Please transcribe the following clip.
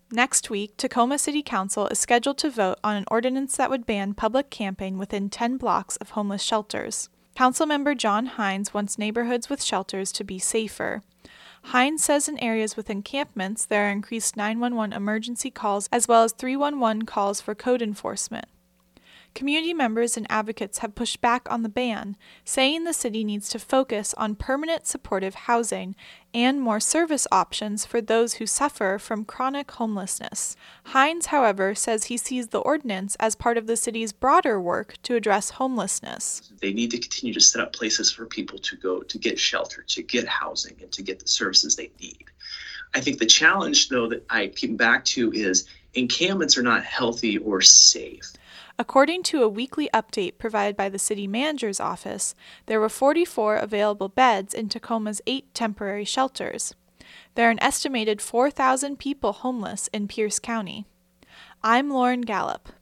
Next week, Tacoma City Council is scheduled to vote on an ordinance that would ban public camping within 10 blocks of homeless shelters. Councilmember John Hines wants neighborhoods with shelters to be safer. Hines says in areas with encampments there are increased 911 emergency calls as well as 311 calls for code enforcement. Community members and advocates have pushed back on the ban, saying the city needs to focus on permanent supportive housing and more service options for those who suffer from chronic homelessness. Hines, however, says he sees the ordinance as part of the city's broader work to address homelessness. They need to continue to set up places for people to go to get shelter, to get housing, and to get the services they need. I think the challenge, though, that I keep back to is encampments are not healthy or safe. According to a weekly update provided by the city manager's office, there were 44 available beds in Tacoma's 8 temporary shelters. There are an estimated 4,000 people homeless in Pierce County. I'm Lauren Gallup.